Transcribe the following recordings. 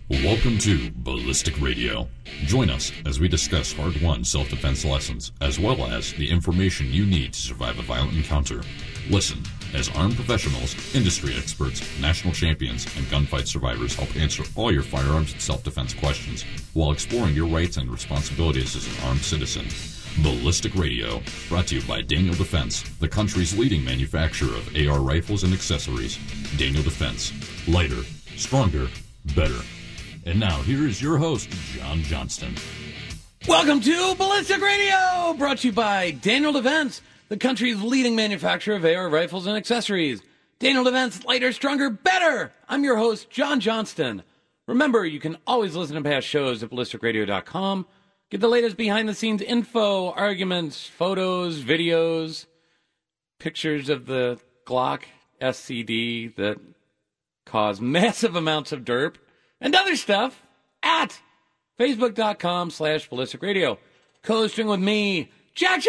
Welcome to Ballistic Radio. Join us as we discuss hard-won self-defense lessons, as well as the information you need to survive a violent encounter. Listen as armed professionals, industry experts, national champions, and gunfight survivors help answer all your firearms and self-defense questions while exploring your rights and responsibilities as an armed citizen. Ballistic Radio, brought to you by Daniel Defense, the country's leading manufacturer of AR rifles and accessories. Daniel Defense. Lighter, stronger, better. And now, here is your host, John Johnston. Welcome to Ballistic Radio, brought to you by Daniel Defense, the country's leading manufacturer of AR rifles and accessories. Daniel Defense, lighter, stronger, better. I'm your host, John Johnston. Remember, you can always listen to past shows at ballisticradio.com. Get the latest behind-the-scenes info, arguments, photos, videos, pictures of the Glock SCD that cause massive amounts of derp, and other stuff at facebook.com/ballisticradio. Co-hosting with me, Jack!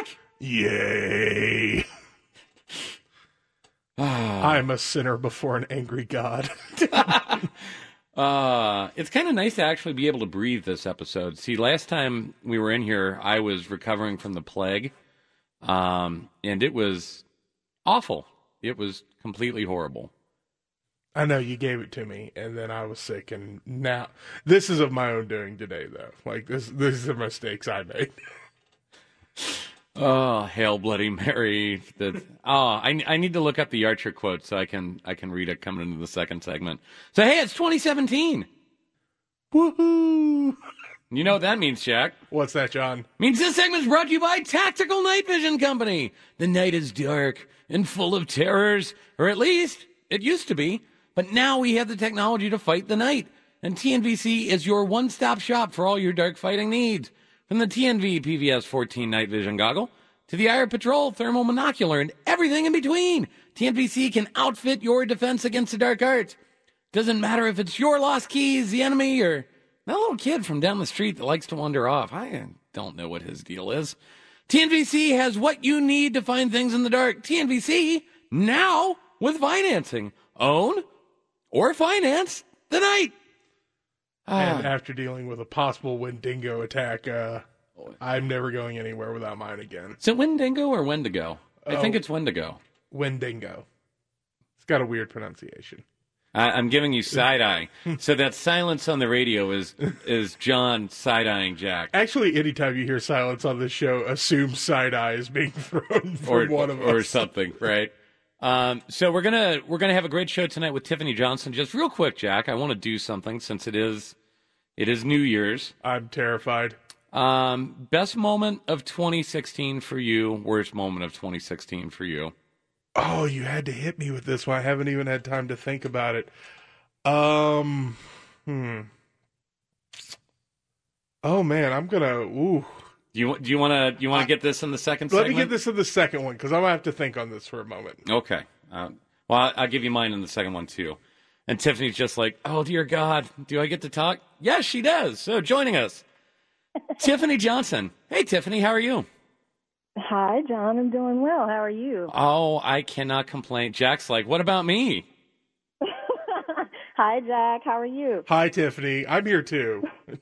Yay! I'm a sinner before an angry God. It's kind of nice to actually be able to breathe this episode. See, last time we were in here, I was recovering from the plague, and it was awful. It was completely horrible. I know you gave it to me, and then I was sick, and now this is of my own doing today, though. Like this are mistakes I made. Oh, hail Bloody Mary! I need to look up the Archer quote so I can read it coming into the second segment. So hey, it's 2017. Woohoo! You know what that means, Jack? What's that, John? Means this segment is brought to you by Tactical Night Vision Company. The night is dark and full of terrors, or at least it used to be. But now we have the technology to fight the night, and TNVC is your one-stop shop for all your dark fighting needs. From the TNV PVS 14 Night Vision Goggle to the Air Patrol Thermal Monocular and everything in between, TNVC can outfit your defense against the dark arts. Doesn't matter if it's your lost keys, the enemy, or that little kid from down the street that likes to wander off. I don't know what his deal is. TNVC has what you need to find things in the dark. TNVC, now with financing. Own or finance the night. And after dealing with a possible Wendigo attack, I'm never going anywhere without mine again. Is it Wendigo or Wendigo? I think it's Wendigo. Wendigo. It's got a weird pronunciation. I'm giving you side-eye. So that silence on the radio is John side-eyeing Jack. Actually, anytime you hear silence on this show, assume side-eye is being thrown from one of us. Or something, right? So we're gonna have a great show tonight with Tiffany Johnson. Just real quick, Jack, I want to do something since it is New Year's. I'm terrified. Best moment of 2016 for you. Worst moment of 2016 for you. Oh, you had to hit me with this one. I haven't even had time to think about it. Oh man, I'm gonna. Ooh. Do you want to get this in the second segment? Let me get this in the second one, because I'm going to have to think on this for a moment. Okay. Well, I'll give you mine in the second one, too. And Tiffany's just like, oh, dear God, do I get to talk? Yes, she does. So joining us, Tiffany Johnson. Hey, Tiffany, how are you? Hi, John. I'm doing well. How are you? Oh, I cannot complain. Jack's like, what about me? Hi, Jack. How are you? Hi, Tiffany. I'm here, too.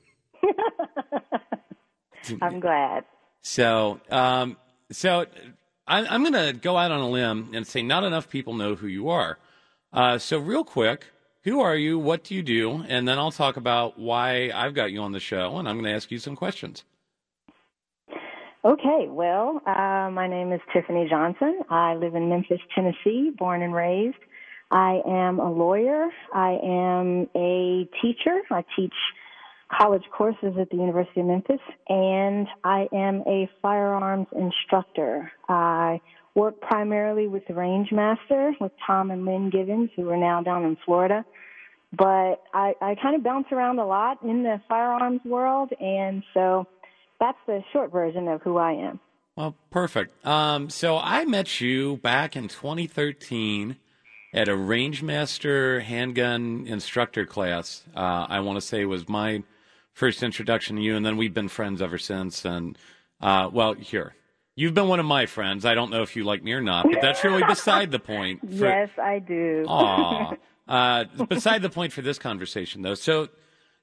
I'm glad. So I'm going to go out on a limb and say not enough people know who you are. So real quick, who are you? What do you do? And then I'll talk about why I've got you on the show, and I'm going to ask you some questions. Okay. Well, my name is Tiffany Johnson. I live in Memphis, Tennessee, born and raised. I am a lawyer. I am a teacher. I teach college courses at the University of Memphis, and I am a firearms instructor. I work primarily with the Range Master, with Tom and Lynn Givens, who are now down in Florida. But I kind of bounce around a lot in the firearms world, and so that's the short version of who I am. Well, perfect. So I met you back in 2013 at a Range Master handgun instructor class. I want to say it was my first introduction to you, and then we've been friends ever since. And, you've been one of my friends. I don't know if you like me or not, but that's really beside the point. Yes, I do. Beside the point for this conversation, though. So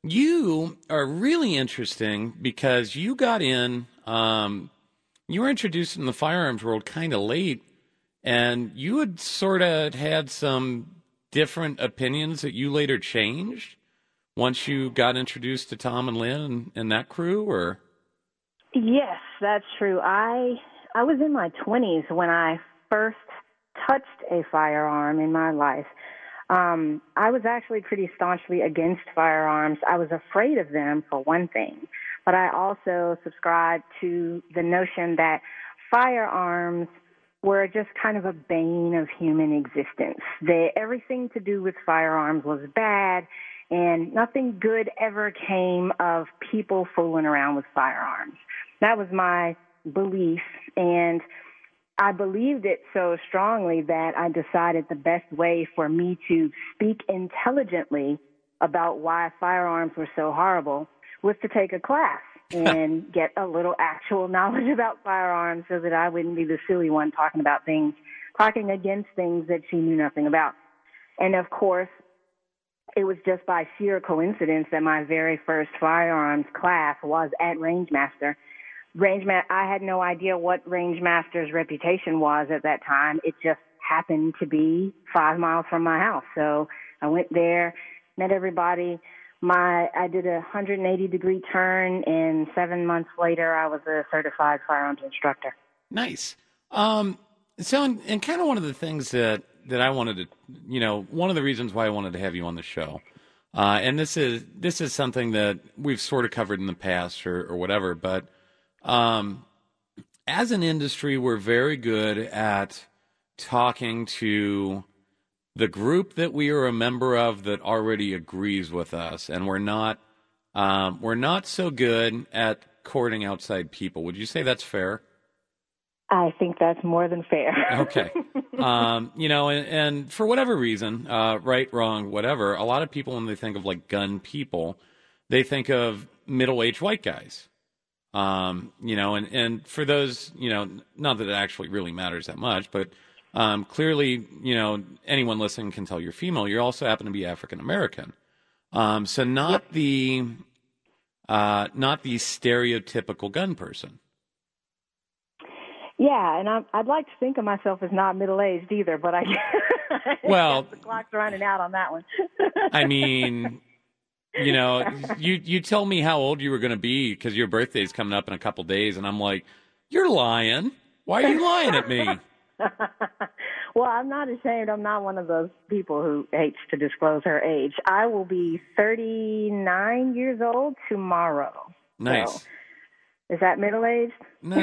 you are really interesting because you got in, you were introduced in the firearms world kind of late, and you had sort of had some different opinions that you later changed once you got introduced to Tom and Lynn and that crew, or? Yes, that's true. I was in my 20s when I first touched a firearm in my life. I was actually pretty staunchly against firearms. I was afraid of them, for one thing, but I also subscribed to the notion that firearms were just kind of a bane of human existence. Everything to do with firearms was bad, and nothing good ever came of people fooling around with firearms. That was my belief, and I believed it so strongly that I decided the best way for me to speak intelligently about why firearms were so horrible was to take a class and get a little actual knowledge about firearms so that I wouldn't be the silly one talking against things that she knew nothing about. And of course, it was just by sheer coincidence that my very first firearms class was at Rangemaster. I had no idea what Rangemaster's reputation was at that time. It just happened to be 5 miles from my house. So I went there, met everybody. I did a 180-degree turn, and 7 months later, I was a certified firearms instructor. Nice. So, and kind of one of the things that I wanted to, one of the reasons why I wanted to have you on the show, and this is something that we've sort of covered in the past or whatever, but as an industry, we're very good at talking to the group that we are a member of that already agrees with us, and we're not so good at courting outside people. Would you say that's fair? I think that's more than fair. Okay. And for whatever reason, right, wrong, whatever, a lot of people, when they think of like gun people, they think of middle-aged white guys. And for those, not that it actually really matters that much, but clearly, anyone listening can tell you're female. You also happen to be African American. So not the stereotypical gun person. Yeah, and I'd like to think of myself as not middle-aged either, but I guess the clock's running out on that one. I mean, you tell me how old you were going to be because your birthday's coming up in a couple days, and I'm like, you're lying. Why are you lying at me? Well, I'm not ashamed. I'm not one of those people who hates to disclose her age. I will be 39 years old tomorrow. Nice. So, is that middle-aged?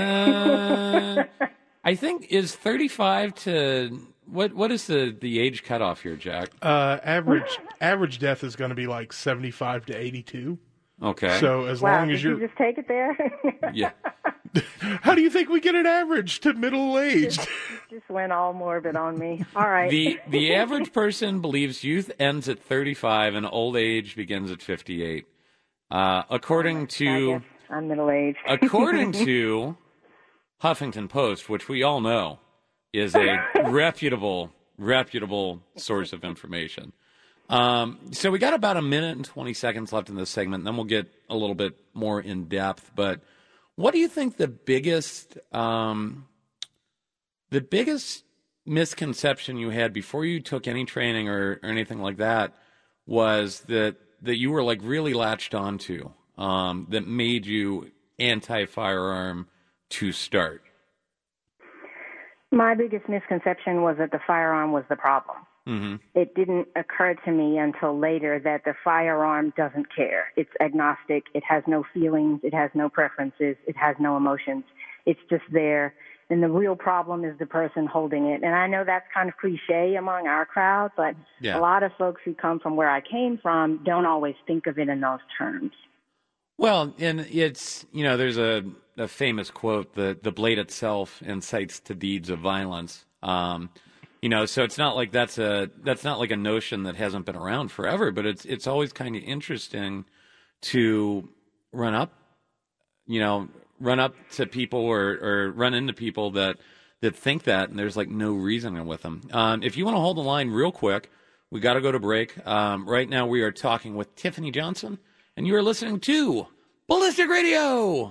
I think is 35 to what is the age cutoff here, Jack? Average death is going to be like 75 to 82. Okay. So as long as you just take it there? Yeah. How do you think we get an average to middle aged? Just went all morbid on me. All right. The average person believes youth ends at 35 and old age begins at 58. According to I'm middle aged. According to Huffington Post, which we all know is a reputable source of information. So we got about a minute and 20 seconds left in this segment, and then we'll get a little bit more in depth. But what do you think the biggest misconception you had before you took any training or anything like that was that you were like really latched onto that made you anti-firearm to start? My biggest misconception was that the firearm was the problem. Mm-hmm. It didn't occur to me until later that the firearm doesn't care. It's agnostic. It has no feelings. It has no preferences. It has no emotions. It's just there. And the real problem is the person holding it. And I know that's kind of cliche among our crowd, but a lot of folks who come from where I came from don't always think of it in those terms. Well, and it's, there's a famous quote that the blade itself incites to deeds of violence. So it's not like that's not like a notion that hasn't been around forever, but it's always kind of interesting to run up to people or run into people that think that, and there's like no reasoning with them. If you want to hold the line real quick, we got to go to break. Right now we are talking with Tiffany Johnson and you are listening to Ballistic Radio.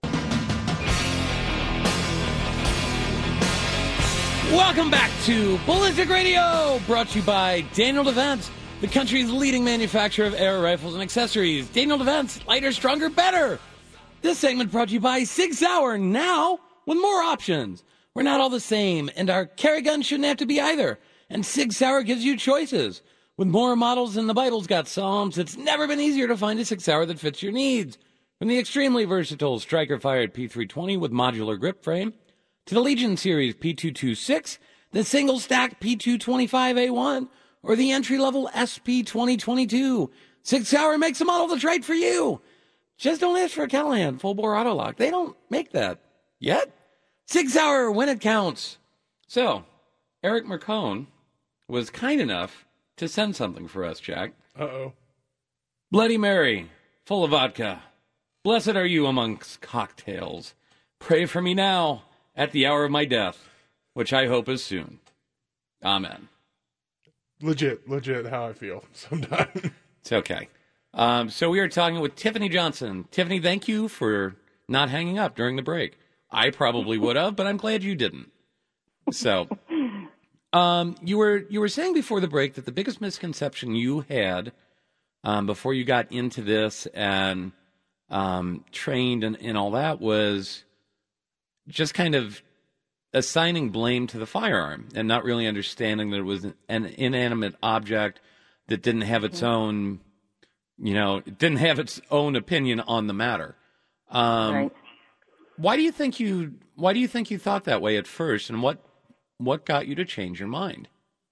Welcome back to Ballistic Radio, brought to you by Daniel Defense, the country's leading manufacturer of air rifles and accessories. Daniel Defense, lighter, stronger, better. This segment brought to you by Sig Sauer, now with more options. We're not all the same, and our carry gun shouldn't have to be either. And Sig Sauer gives you choices. With more models than the Bible's got Psalms, it's never been easier to find a Sig Sauer that fits your needs. From the extremely versatile striker-fired P320 with modular grip frame, to the Legion Series P226, the single-stack P225A1, or the entry-level SP2022, Sig Sauer makes a model that's right for you. Just don't ask for a Callahan full-bore auto-lock. They don't make that yet. Sig Sauer, when it counts. So, Eric Mercone was kind enough to send something for us, Jack. Uh-oh. Bloody Mary, full of vodka. Blessed are you amongst cocktails. Pray for me now, at the hour of my death, which I hope is soon. Amen. Legit how I feel sometimes. It's okay. So we are talking with Tiffany Johnson. Tiffany, thank you for not hanging up during the break. I probably would have, but I'm glad you didn't. So, you were saying before the break that the biggest misconception you had before you got into this and trained and all that was just kind of assigning blame to the firearm and not really understanding that it was an inanimate object that didn't have its own, it didn't have its own opinion on the matter. Right. Why do you think you thought that way at first, and what got you to change your mind?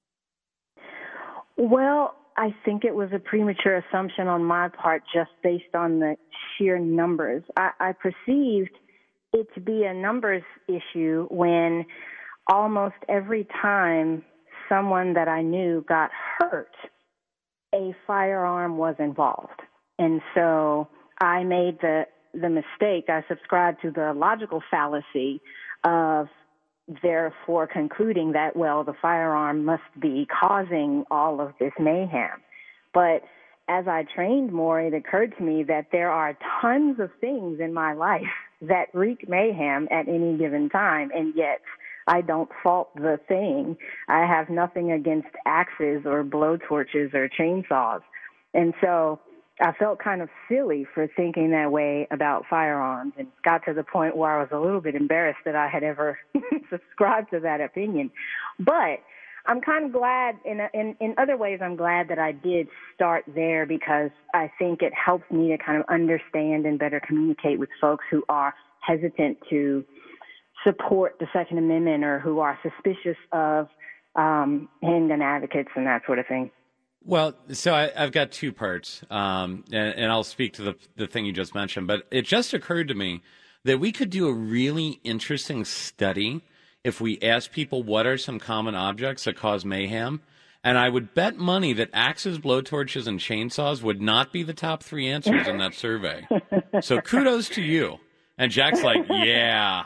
Well, I think it was a premature assumption on my part just based on the sheer numbers. I perceived it to be a numbers issue when almost every time someone that I knew got hurt, a firearm was involved. And so I made the mistake. I subscribed to the logical fallacy of therefore concluding that, well, the firearm must be causing all of this mayhem. But as I trained more, it occurred to me that there are tons of things in my life that wreak mayhem at any given time, and yet I don't fault the thing. I have nothing against axes or blowtorches or chainsaws. And so I felt kind of silly for thinking that way about firearms, and got to the point where I was a little bit embarrassed that I had ever subscribed to that opinion. But I'm kind of glad, in other ways, I'm glad that I did start there, because I think it helps me to kind of understand and better communicate with folks who are hesitant support the Second Amendment or who are suspicious of handgun advocates and that sort of thing. Well, so I've got two parts, and I'll speak to the thing you just mentioned, but it just occurred to me that we could do a really interesting study if we asked people what are some common objects that cause mayhem, and I would bet money that axes, blowtorches, and chainsaws would not be the top three answers in that survey. So kudos to you. And Jack's like, yeah.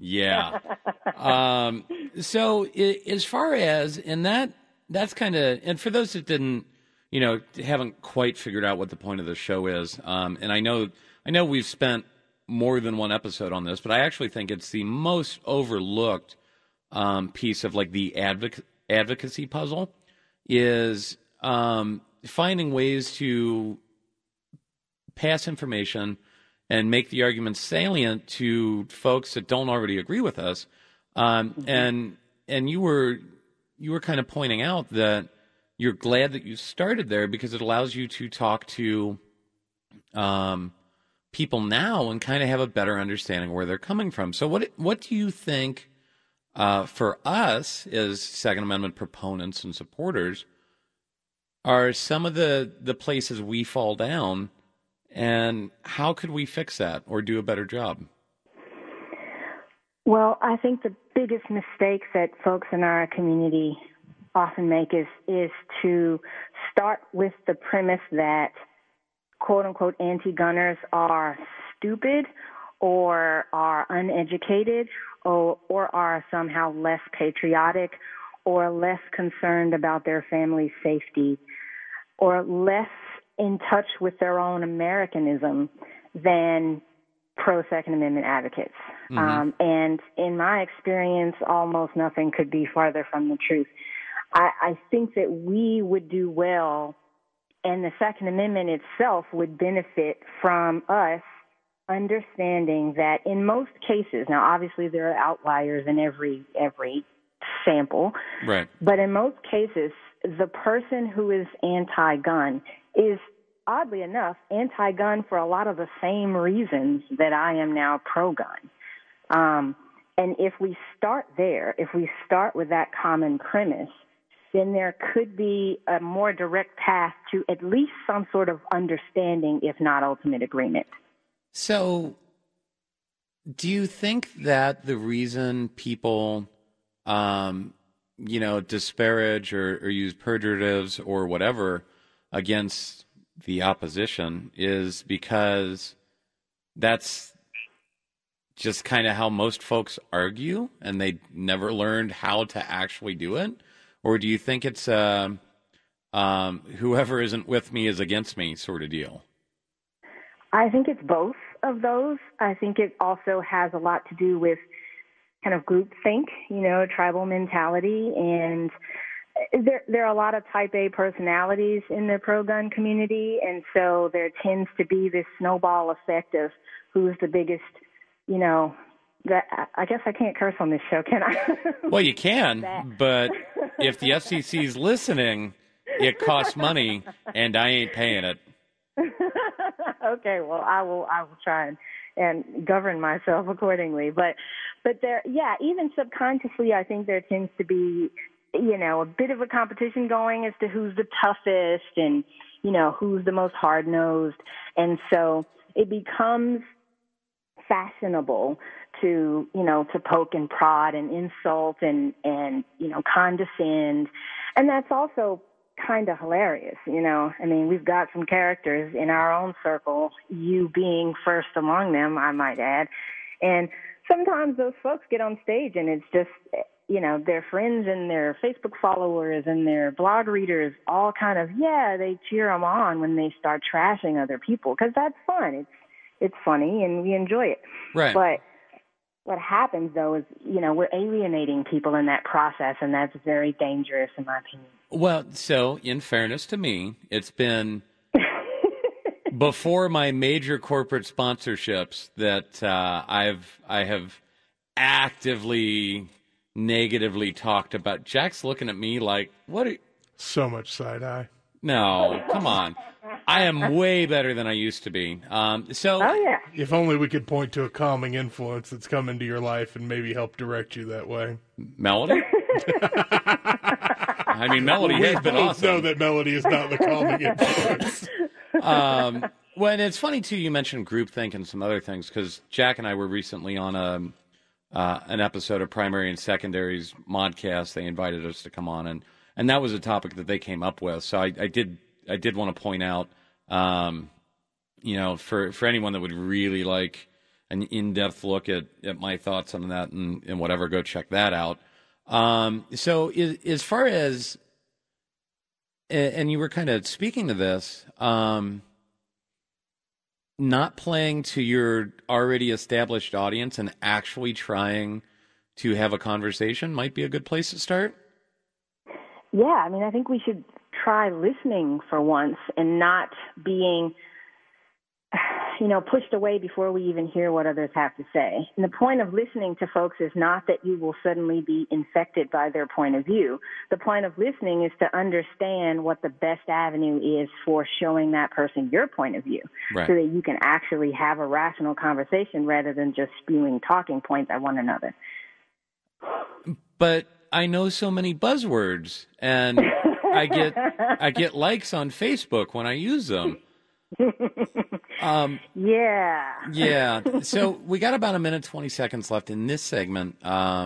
So as far as, and that's kind of, and for those that didn't, haven't quite figured out what the point of the show is, and I know we've spent more than one episode on this, but I actually think it's the most overlooked piece of like the advocacy puzzle is finding ways to pass information and make the argument salient to folks that don't already agree with us. And you were kind of pointing out that you're glad that you started there because it allows you to talk to people now and kind of have a better understanding where they're coming from. So what do you think for us as Second Amendment proponents and supporters are some of the places we fall down, and how could we fix that or do a better job? Well, I think the biggest mistake that folks in our community often make is to start with the premise that quote-unquote anti-gunners are stupid or are uneducated or are somehow less patriotic or less concerned about their family's safety or less in touch with their own Americanism than pro-Second Amendment advocates. And in my experience, almost nothing could be farther from the truth. I think that we would do well, and the Second Amendment itself would benefit from us understanding that in most cases, now obviously there are outliers in every sample, Right. but in most cases, the person who is anti-gun is, oddly enough, anti-gun for a lot of the same reasons that I am now pro-gun. And if we start there, if we start with that common premise, then there could be a more direct path to at least some sort of understanding, if not ultimate agreement. So, do you think that the reason people, disparage or use pejoratives or whatever against the opposition is because that's just kind of how most folks argue and they never learned how to actually do it? Or do you think it's whoever isn't with me is against me sort of deal? I think it's both of those. I think it also has a lot to do with kind of groupthink, tribal mentality. And there are a lot of type A personalities in the pro-gun community. And so there tends to be this snowball effect of who's the biggest, I guess I can't curse on this show, can I? Well, you can, but if the FCC's listening, it costs money, and I ain't paying it. Okay, well, I will try and govern myself accordingly. But there, even subconsciously, I think there tends to be, a bit of a competition going as to who's the toughest and, who's the most hard-nosed. And so it becomes fashionable to poke and prod and insult and condescend. And that's also kind of hilarious, I mean, we've got some characters in our own circle, you being first among them, I might add. And sometimes those folks get on stage and it's just, their friends and their Facebook followers and their blog readers all kind of, they cheer them on when they start trashing other people because that's fun. It's funny and we enjoy it. Right. But what happens, though, is, we're alienating people in that process, and that's very dangerous, in my opinion. Well, so, in fairness to me, it's been before my major corporate sponsorships that I have actively, negatively talked about. Jack's looking at me like, what are you? So much side-eye. No, come on. I am way better than I used to be. Oh, yeah. If only we could point to a calming influence that's come into your life and maybe help direct you that way. Melody? I mean, Melody has been awesome. We know that Melody is not the calming influence. Well, and it's funny, too, you mentioned groupthink and some other things, because Jack and I were recently on an episode of Primary and Secondary's Modcast. They invited us to come on, and that was a topic that they came up with. So I did want to point out, for anyone that would really like an in-depth look at my thoughts on that and whatever, go check that out. So as far as, and you were kind of speaking to this, not playing to your already established audience and actually trying to have a conversation might be a good place to start. Yeah, I mean, I think we should try listening for once and not being, pushed away before we even hear what others have to say. And the point of listening to folks is not that you will suddenly be infected by their point of view. The point of listening is to understand what the best avenue is for showing that person your point of view, right, so that you can actually have a rational conversation rather than just spewing talking points at one another. But I know so many buzzwords, and I get likes on Facebook when I use them. Yeah. So we got about 1 minute, 20 seconds left in this segment.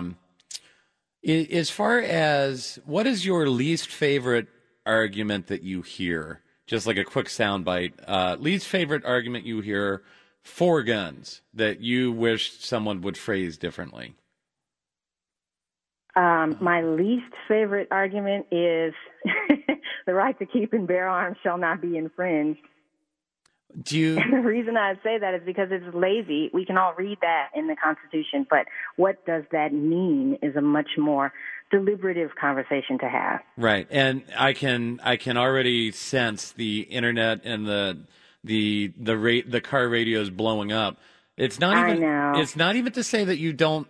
As far as what is your least favorite argument that you hear? Just like a quick soundbite. Least favorite argument you hear for guns that you wish someone would phrase differently. My least favorite argument is the right to keep and bear arms shall not be infringed. And the reason I say that is because it's lazy. We can all read that in the Constitution, but what does that mean is a much more deliberative conversation to have. Right, and I can already sense the internet and the car radios blowing up. It's not even. I know. It's not even to say that you don't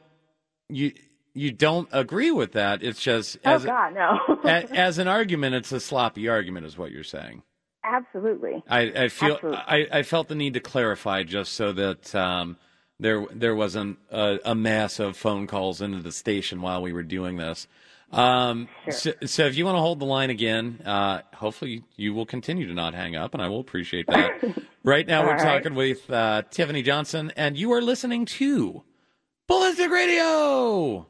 agree with that. It's just as no. as an argument, it's a sloppy argument, is what you're saying. Absolutely. I feel Absolutely. I felt the need to clarify just so that there wasn't a mass of phone calls into the station while we were doing this. Sure. So if you want to hold the line again, hopefully you will continue to not hang up, and I will appreciate that. Right now we're talking with Tiffany Johnson, and you are listening to Ballistic Radio.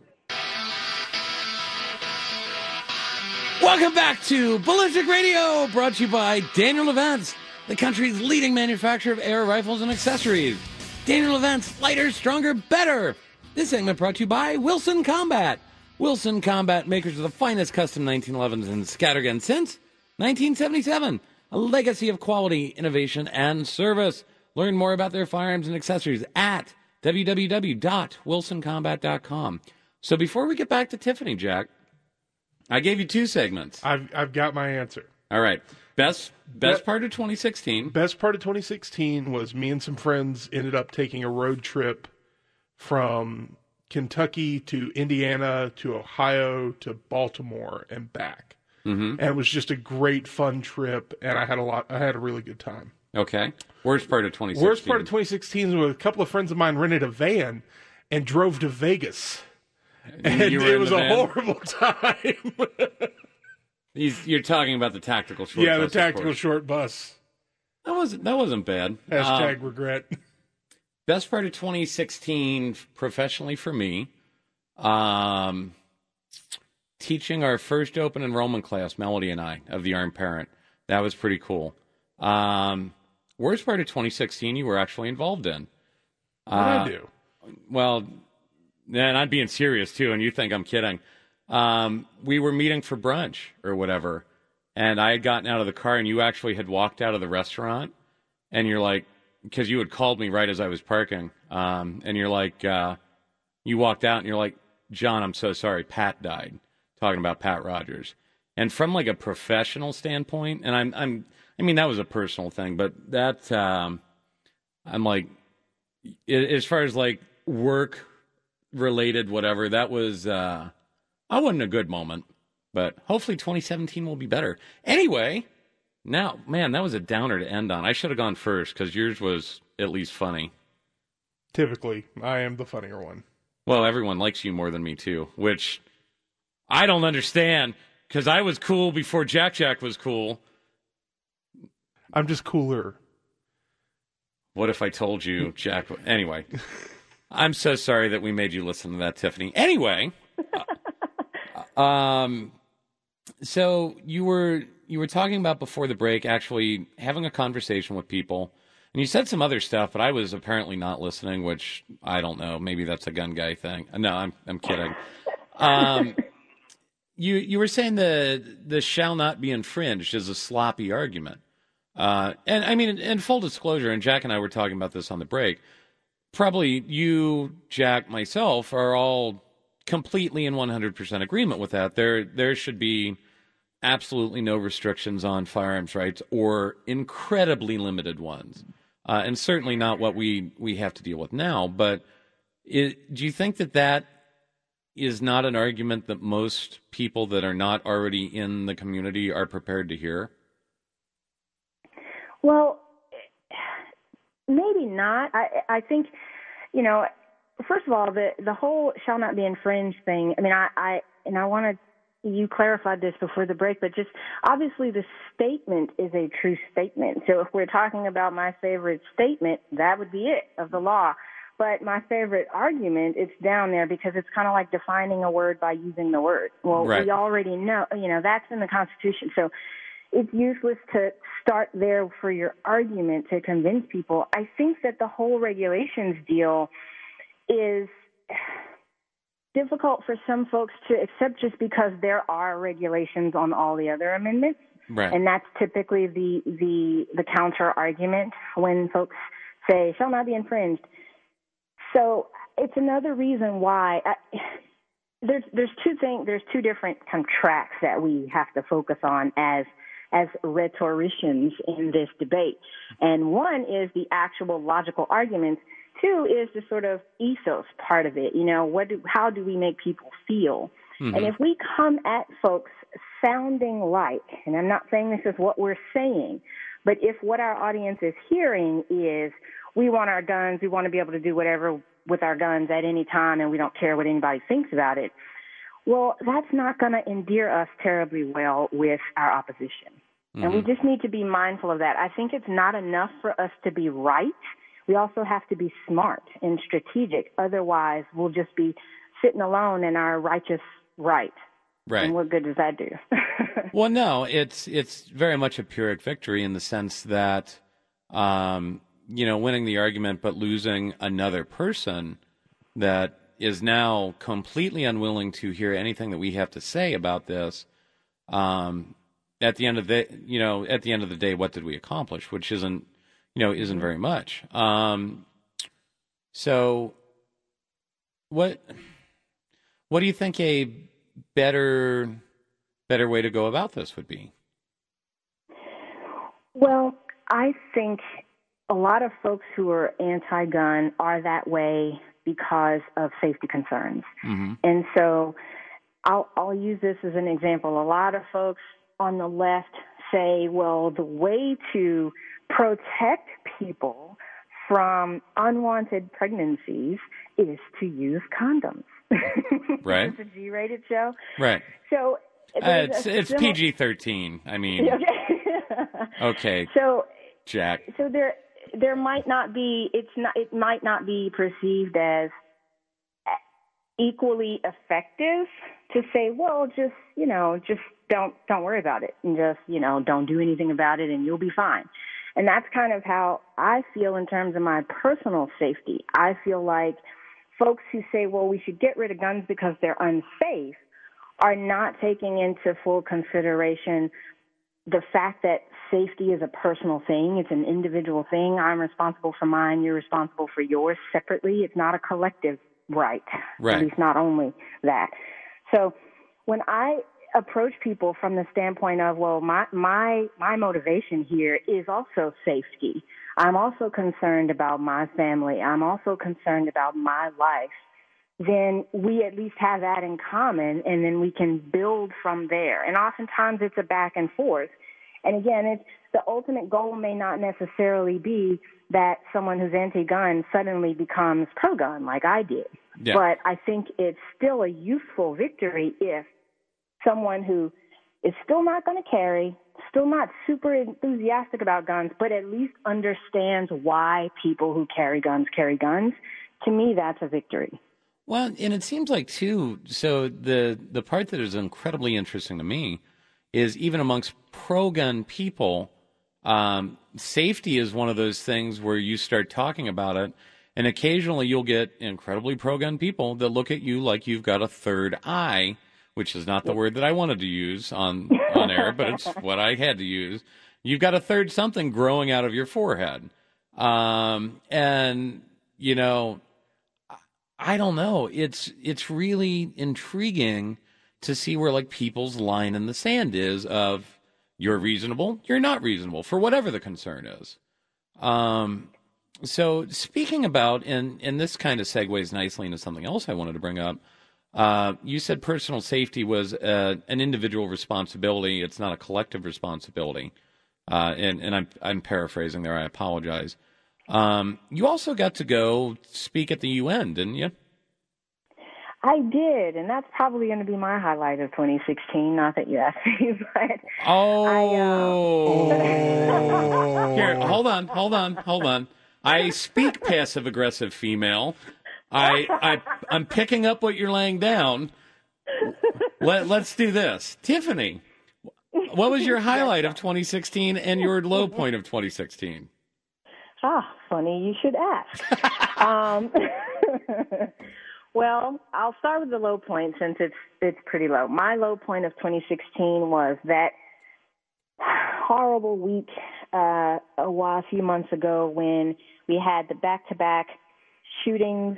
Welcome back to Ballistic Radio, brought to you by Daniel Events, the country's leading manufacturer of air rifles and accessories. Daniel Events, lighter, stronger, better. This segment brought to you by Wilson Combat. Wilson Combat, makers of the finest custom 1911s and scattergun since 1977. A legacy of quality, innovation, and service. Learn more about their firearms and accessories at www.wilsoncombat.com. So before we get back to Tiffany, Jack, I gave you two segments. I've got my answer. All right. Best part of 2016. Best part of 2016 was me and some friends ended up taking a road trip from Kentucky to Indiana to Ohio to Baltimore and back. Mm-hmm. And it was just a great fun trip, and I had a really good time. Okay. Worst part of 2016. Worst part of 2016 was a couple of friends of mine rented a van and drove to Vegas. And it was a horrible time. You're talking about the tactical short bus. Yeah, the tactical short bus. That wasn't bad. Hashtag regret. Best part of 2016 professionally for me, teaching our first open enrollment class, Melody and I, of the Armed Parent. That was pretty cool. Worst part of 2016 you were actually involved in. What did I do? Well, and I'm being serious, too, and you think I'm kidding. We were meeting for brunch or whatever, and I had gotten out of the car, and you actually had walked out of the restaurant, and you're like, because you had called me right as I was parking, and you're like, you walked out, and you're like, John, I'm so sorry, Pat died, talking about Pat Rogers. And from, like, a professional standpoint, and I mean, that was a personal thing, but that, I'm like, as far as, like, work-related whatever, that was, I wasn't a good moment, but hopefully 2017 will be better. Anyway, now, man, that was a downer to end on. I should have gone first, because yours was at least funny. Typically, I am the funnier one. Well, everyone likes you more than me, too, which I don't understand, because I was cool before Jack was cool. I'm just cooler. What if I told you Jack... Anyway, I'm so sorry that we made you listen to that, Tiffany. Anyway, so you were talking about before the break actually having a conversation with people, and you said some other stuff, but I was apparently not listening, which I don't know. Maybe that's a gun guy thing. No, I'm kidding. You were saying the shall not be infringed is a sloppy argument. And I mean, in full disclosure, and Jack and I were talking about this on the break, probably you, Jack, myself are all completely in 100% agreement with that. There should be absolutely no restrictions on firearms rights, or incredibly limited ones. And certainly not what we have to deal with now. But do you think that is not an argument that most people that are not already in the community are prepared to hear? Well, maybe not. I think, first of all, the whole shall not be infringed thing, I mean, I wanted, you clarified this before the break, but just obviously the statement is a true statement. So if we're talking about my favorite statement, that would be it of the law. But my favorite argument, it's down there because it's kind of like defining a word by using the word. Well, right. We already know, that's in the Constitution. So it's useless to start there for your argument to convince people. I think that the whole regulations deal is difficult for some folks to accept just because there are regulations on all the other amendments. Right. And that's typically the counter argument when folks say, shall not be infringed. So it's another reason why there's two different kind of tracks that we have to focus on as rhetoricians in this debate. And one is the actual logical arguments. Two is the sort of ethos part of it. How do we make people feel? Mm-hmm. And if we come at folks sounding like, and I'm not saying this is what we're saying, but if what our audience is hearing is, we want our guns, we want to be able to do whatever with our guns at any time, and we don't care what anybody thinks about it, well, that's not going to endear us terribly well with our opposition. Mm-hmm. And we just need to be mindful of that. I think it's not enough for us to be right. We also have to be smart and strategic. Otherwise, we'll just be sitting alone in our righteous right. Right. And what good does that do? Well, no, it's very much a Pyrrhic victory in the sense that, winning the argument but losing another person that is now completely unwilling to hear anything that we have to say about this. At the end of the day, what did we accomplish? Which isn't very much. So, what do you think a better way to go about this would be? Well, I think a lot of folks who are anti-gun are that way because of safety concerns. Mm-hmm. And so I'll use this as an example. A lot of folks on the left say, well, the way to protect people from unwanted pregnancies is to use condoms. Right. It's a G-rated show. Right. So it's PG-13. I mean, okay. So Jack. So there might not be. It might not be perceived as equally effective to say, well, just don't worry about it, and just don't do anything about it, and you'll be fine. And that's kind of how I feel in terms of my personal safety. I feel like folks who say, well, we should get rid of guns because they're unsafe are not taking into full consideration the fact that safety is a personal thing. It's an individual thing. I'm responsible for mine. You're responsible for yours separately. It's not a collective right. At least not only that. So when I approach people from the standpoint of, well, my motivation here is also safety. I'm also concerned about my family. I'm also concerned about my life. Then we at least have that in common, and then we can build from there. And oftentimes it's a back and forth. And again, the ultimate goal may not necessarily be that someone who's anti-gun suddenly becomes pro-gun like I did. Yeah. But I think it's still a useful victory if someone who is still not going to carry, still not super enthusiastic about guns, but at least understands why people who carry guns. To me, that's a victory. Well, and it seems like, too, so the part that is incredibly interesting to me is even amongst pro-gun people, safety is one of those things where you start talking about it, and occasionally you'll get incredibly pro-gun people that look at you like you've got a third eye, which is not the word that I wanted to use on air, but it's what I had to use. You've got a third something growing out of your forehead. And, I don't know. It's really intriguing to see where like people's line in the sand is of you're reasonable, you're not reasonable for whatever the concern is. So speaking about, and this kind of segues nicely into something else I wanted to bring up. You said personal safety was an individual responsibility. It's not a collective responsibility. And I'm paraphrasing there. I apologize. You also got to go speak at the UN, didn't you? I did, and that's probably going to be my highlight of 2016. Not that you asked me, but Here, hold on. I speak passive aggressive female. I'm picking up what you're laying down. Let's do this, Tiffany. What was your highlight of 2016 and your low point of 2016? Funny you should ask. Well, I'll start with the low point since it's pretty low. My low point of 2016 was that horrible week a few months ago when we had the back-to-back shootings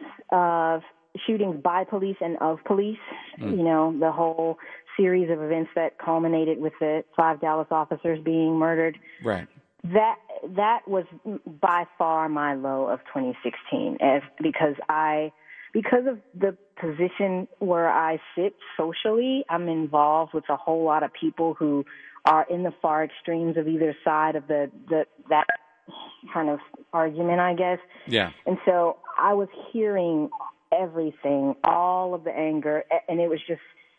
by police and of police. You know, the whole series of events that culminated with the 5 Dallas officers being murdered. Right. That was by far my low of 2016, because of the position where I sit socially, I'm involved with a whole lot of people who are in the far extremes of either side of that kind of argument, I guess. Yeah. And so I was hearing everything, all of the anger, and it was just,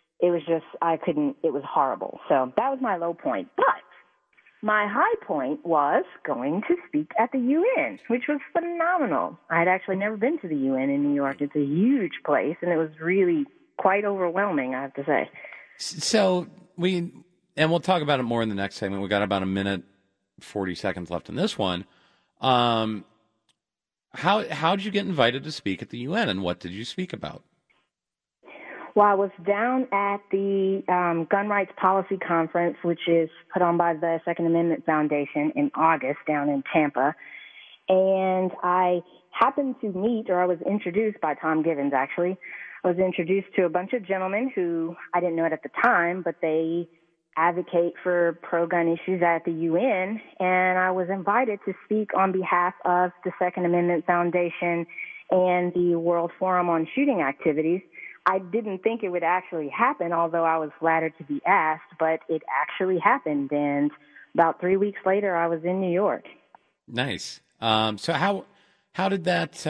it was horrible. So that was my low point. But my high point was going to speak at the UN, which was phenomenal. I had actually never been to the UN in New York. It's a huge place, and it was really quite overwhelming, I have to say. So we'll talk about it more in the next segment. We got about a minute, 40 seconds left in this one. How did you get invited to speak at the UN, and what did you speak about? Well, I was down at the Gun Rights Policy Conference, which is put on by the Second Amendment Foundation in August down in Tampa. And I happened to meet, or I was introduced by Tom Givens, actually. I was introduced to a bunch of gentlemen who I didn't know it at the time, but they advocate for pro-gun issues at the UN. And I was invited to speak on behalf of the Second Amendment Foundation and the World Forum on Shooting Activities. I didn't think it would actually happen, although I was flattered to be asked, but it actually happened. And about 3 weeks later, I was in New York. Nice. So how did that,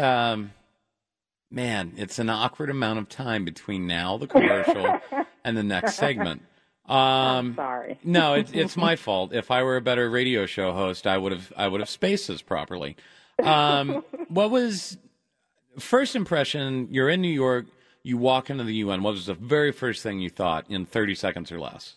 man, it's an awkward amount of time between now, the commercial, and the next segment. I'm sorry. No, it's my fault. If I were a better radio show host, I would have spaced this properly. What was first impression? You're in New York. You walk into the UN. What was the very first thing you thought in 30 seconds or less?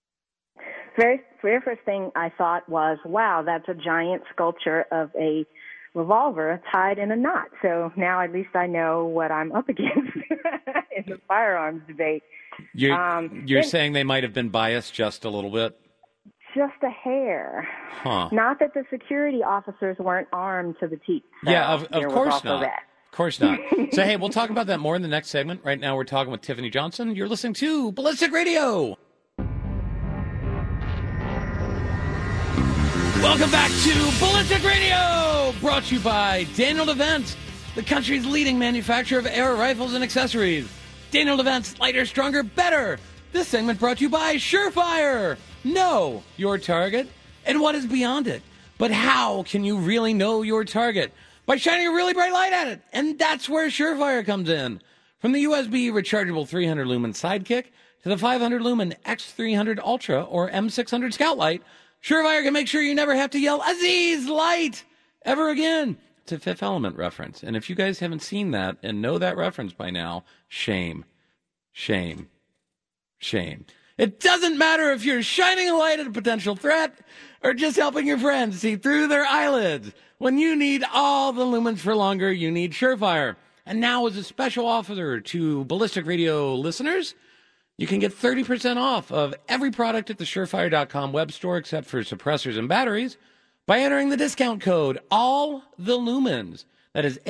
Very first thing I thought was, wow, that's a giant sculpture of a revolver tied in a knot. So now at least I know what I'm up against in the firearms debate. You're saying they might have been biased just a little bit? Just a hair. Huh. Not that the security officers weren't armed to the teeth. So yeah, of course not. That. Of course not. So, hey, we'll talk about that more in the next segment. Right now, we're talking with Tiffany Johnson. You're listening to Ballistic Radio. Welcome back to Ballistic Radio, brought to you by Daniel Defense, the country's leading manufacturer of air rifles and accessories. Daniel Defense, lighter, stronger, better. This segment brought to you by Surefire. Know your target and what is beyond it. But how can you really know your target? By shining a really bright light at it. And that's where Surefire comes in. From the USB rechargeable 300 lumen Sidekick to the 500 lumen X300 Ultra or M600 Scout Light, Surefire can make sure you never have to yell Aziz Light ever again. It's a Fifth Element reference. And if you guys haven't seen that and know that reference by now, shame. Shame. Shame. It doesn't matter if you're shining a light at a potential threat or just helping your friends see through their eyelids. When you need all the lumens for longer, you need Surefire. And now as a special offer to Ballistic Radio listeners, you can get 30% off of every product at the Surefire.com web store except for suppressors and batteries by entering the discount code ALLTHELUMENS. That is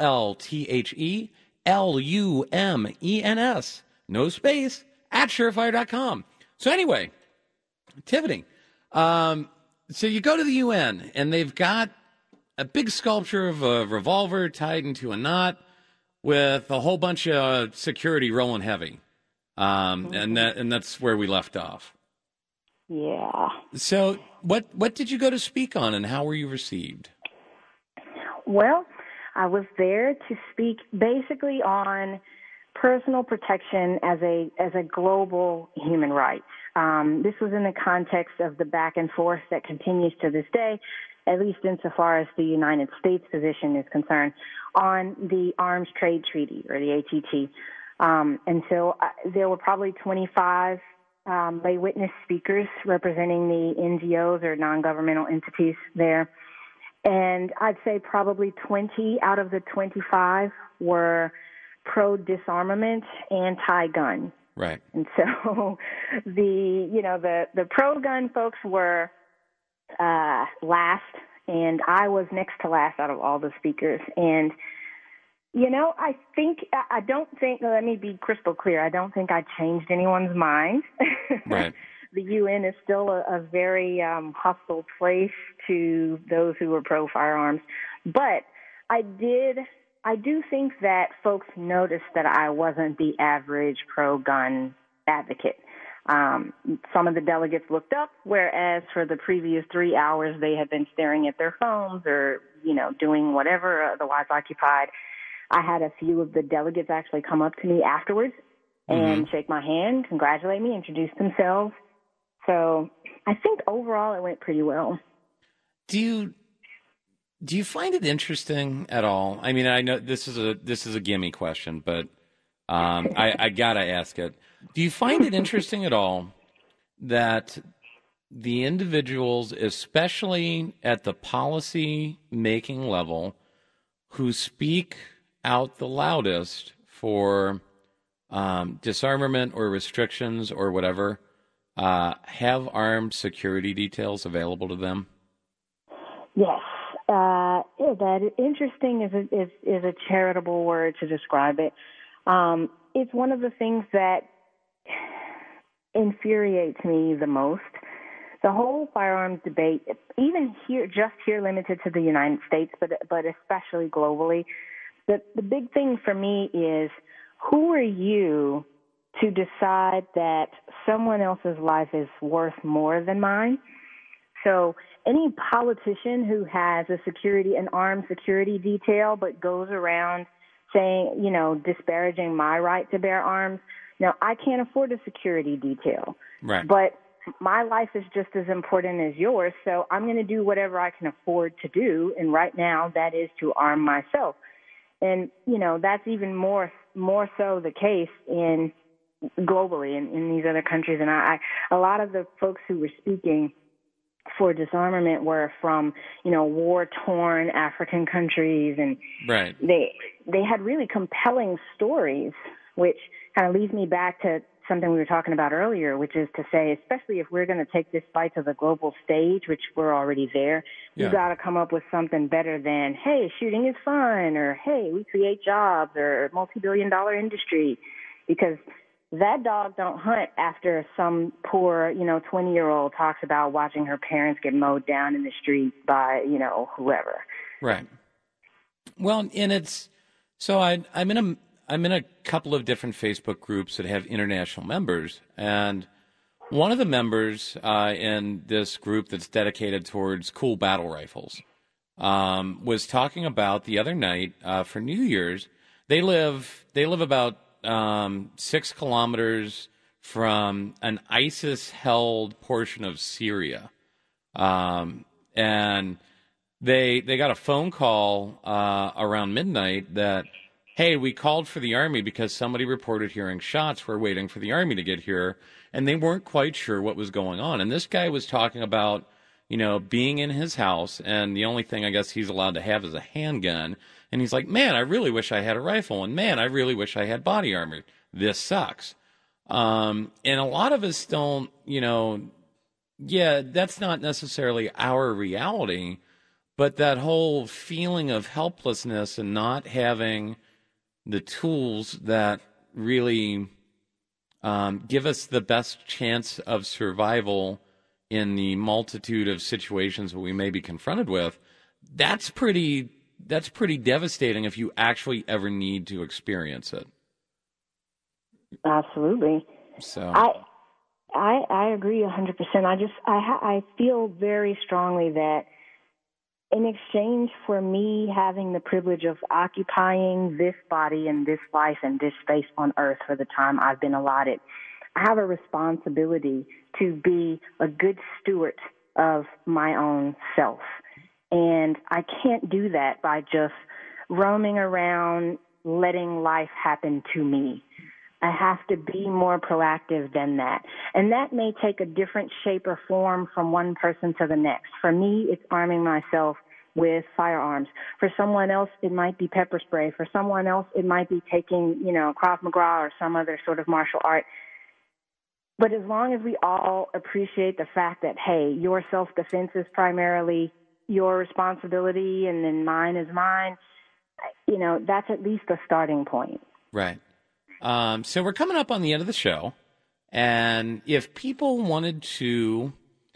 ALLTHELUMENS. No space at Surefire.com. So anyway, Tiffany, so you go to the UN and they've got a big sculpture of a revolver tied into a knot with a whole bunch of security rolling heavy. And that's where we left off. Yeah. So what did you go to speak on and how were you received? Well, I was there to speak basically on personal protection as a global human right. This was in the context of the back and forth that continues to this day, at least insofar as the United States position is concerned, on the Arms Trade Treaty, or the ATT. And so there were probably 25 lay witness speakers representing the NGOs or non-governmental entities there. And I'd say probably 20 out of the 25 were pro-disarmament, anti-gun. Right. And so the pro-gun folks were last, and I was next to last out of all the speakers. And, you know, I don't think, let me be crystal clear, I don't think I changed anyone's mind. Right. The UN is still a very hostile place to those who are pro-firearms. But I do think that folks noticed that I wasn't the average pro-gun advocate. Some of the delegates looked up, whereas for the previous 3 hours they had been staring at their phones or, you know, doing whatever, otherwise occupied. I had a few of the delegates actually come up to me afterwards and shake my hand, congratulate me, introduce themselves. So I think overall it went pretty well. Do you find it interesting at all? I mean, I know this is a gimme question, but I gotta ask it. Do you find it interesting at all that the individuals, especially at the policy making level, who speak out the loudest for disarmament or restrictions or whatever, have armed security details available to them? Yes. That interesting is a charitable word to describe it. It's one of the things that infuriates me the most. The whole firearms debate, even here, just here limited to the United States, but especially globally, the big thing for me is, who are you to decide that someone else's life is worth more than mine? So any politician who has an armed security detail, but goes around saying, you know, disparaging my right to bear arms. Now, I can't afford a security detail, right? But my life is just as important as yours, so I'm going to do whatever I can afford to do, and right now that is to arm myself. And, you know, that's even more so the case globally in these other countries. And a lot of the folks who were speaking for disarmament were from, you know, war-torn African countries, and right. They had really compelling stories, which kind of leads me back to something we were talking about earlier, which is to say, especially if we're going to take this fight to the global stage, which we're already there, You've got to come up with something better than, hey, shooting is fun, or hey, we create jobs, or multi-billion-dollar industry, because that dog don't hunt after some poor, you know, 20-year-old talks about watching her parents get mowed down in the street by, you know, whoever. Right. Well, and it's so I'm in a couple of different Facebook groups that have international members, and one of the members in this group that's dedicated towards cool battle rifles was talking about the other night for New Year's. They live about 6 kilometers from an ISIS-held portion of Syria, and they got a phone call around midnight that, hey, we called for the Army because somebody reported hearing shots. We're waiting for the Army to get here, and they weren't quite sure what was going on. And this guy was talking about, you know, being in his house, and the only thing I guess he's allowed to have is a handgun. And he's like, man, I really wish I had a rifle. And man, I really wish I had body armor. This sucks. And a lot of us don't, you know, that's not necessarily our reality, but that whole feeling of helplessness and not having the tools that really give us the best chance of survival in the multitude of situations that we may be confronted with, that's pretty devastating if you actually ever need to experience it. Absolutely. So I agree 100%. I feel very strongly that in exchange for me having the privilege of occupying this body and this life and this space on earth for the time I've been allotted, I have a responsibility to be a good steward of my own self. And I can't do that by just roaming around, letting life happen to me. I have to be more proactive than that. And that may take a different shape or form from one person to the next. For me, it's arming myself with firearms. For someone else, it might be pepper spray. For someone else, it might be taking, you know, Krav Maga or some other sort of martial art. But as long as we all appreciate the fact that, hey, your self-defense is primarily your responsibility and then mine is mine, that's at least a starting point. Right. So we're coming up on the end of the show. And if people wanted to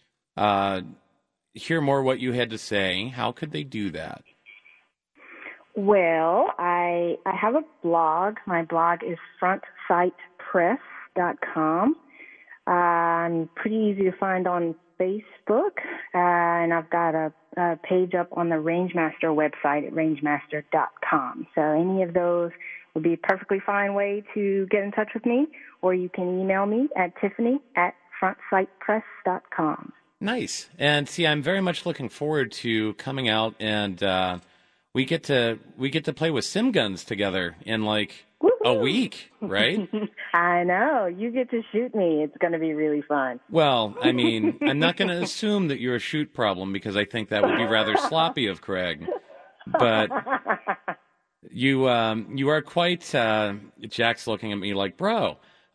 hear more what you had to say, how could they do that? Well, I have a blog. My blog is frontsightpress.com. I'm pretty easy to find on Facebook, and I've got a page up on the Rangemaster website at rangemaster.com. So any of those would be a perfectly fine way to get in touch with me, or you can email me at tiffany@frontsightpress.com. Nice. And see, I'm very much looking forward to coming out, and we get to play with sim guns together in like a week, right? I know. You get to shoot me. It's going to be really fun. Well, I mean, I'm not going to assume that you're a shoot problem because I think that would be rather sloppy of Craig. But you are quite. Jack's looking at me like, bro.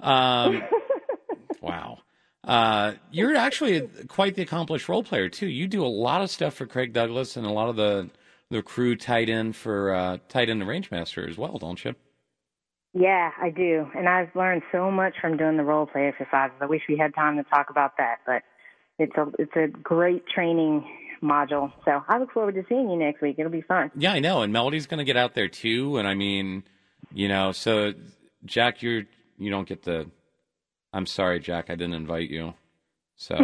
Wow. You're actually quite the accomplished role player too. You do a lot of stuff for Craig Douglas and a lot of the crew tied in to Rangemaster as well, don't you? Yeah, I do. And I've learned so much from doing the role play exercises. I wish we had time to talk about that, but it's a great training module. So I look forward to seeing you next week. It'll be fun. Yeah, I know. And Melody's going to get out there too. And I mean, so Jack, you don't get the. I'm sorry, Jack. I didn't invite you. So.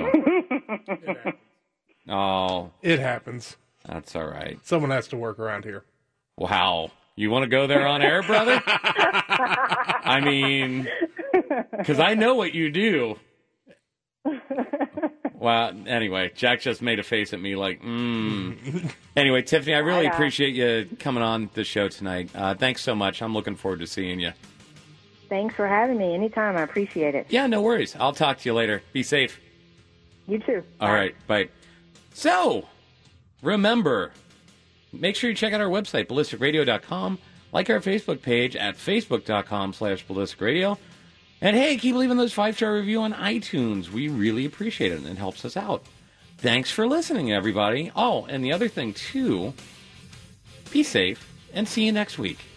It happens. That's all right. Someone has to work around here. Wow. You want to go there on air, brother? I mean, because I know what you do. Well, anyway, Jack just made a face at me like, Anyway, Tiffany, I really appreciate you coming on the show tonight. Thanks so much. I'm looking forward to seeing you. Thanks for having me. Anytime. I appreciate it. Yeah, no worries. I'll talk to you later. Be safe. You too. All right. Bye. So, remember, make sure you check out our website, ballisticradio.com. Like our Facebook page at facebook.com/ballisticradio. And hey, keep leaving those 5-star review on iTunes. We really appreciate it, and it helps us out. Thanks for listening, everybody. Oh, and the other thing, too, be safe, and see you next week.